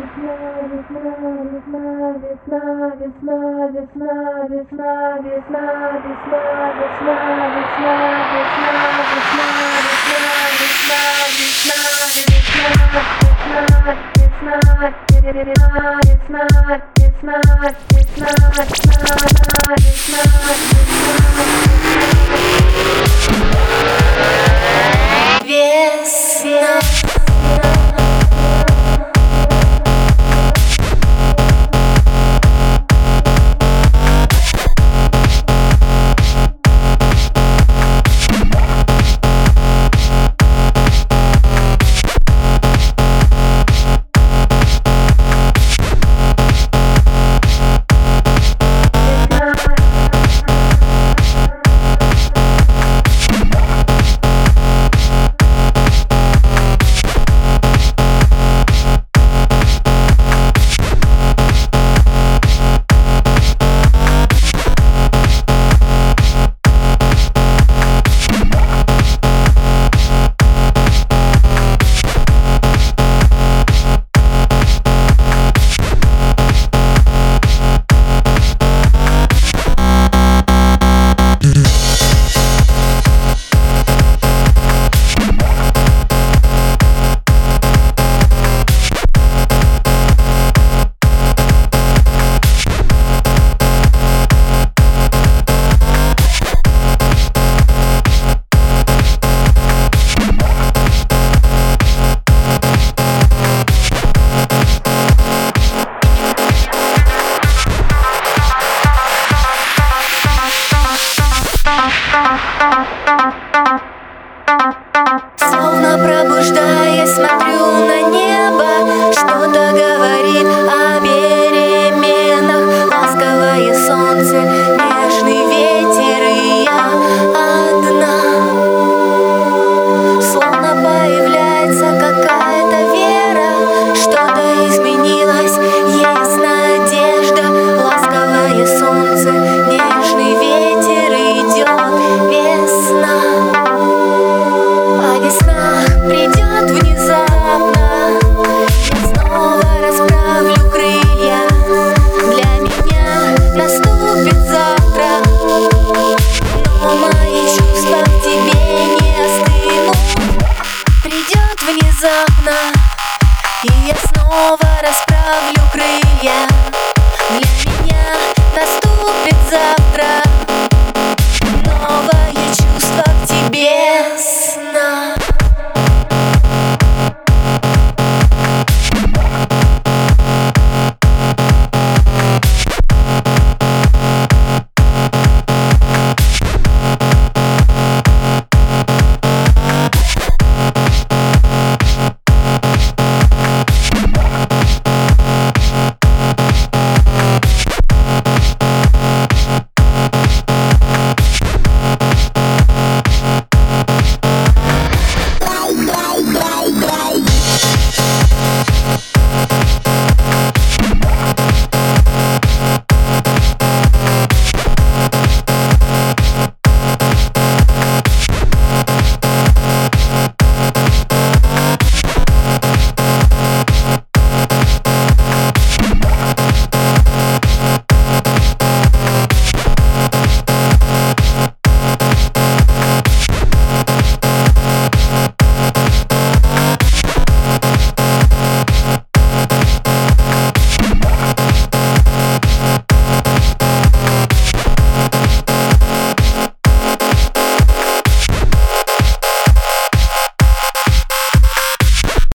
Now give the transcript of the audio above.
Словно пробуждаясь, смотрю на небо, что-то говорит о переменах. Ласковое солнце, нежный ветер, и я одна. Словно появляется какая-то вера, что-то изменилось, есть надежда. Ласковое солнце, нежный ветер, идет весна. Весна придет внезапно, я снова расправлю крылья. Для меня наступит завтра, но мои чувства к тебе не остынут. Придет внезапно, и я снова расправлю крылья. Для меня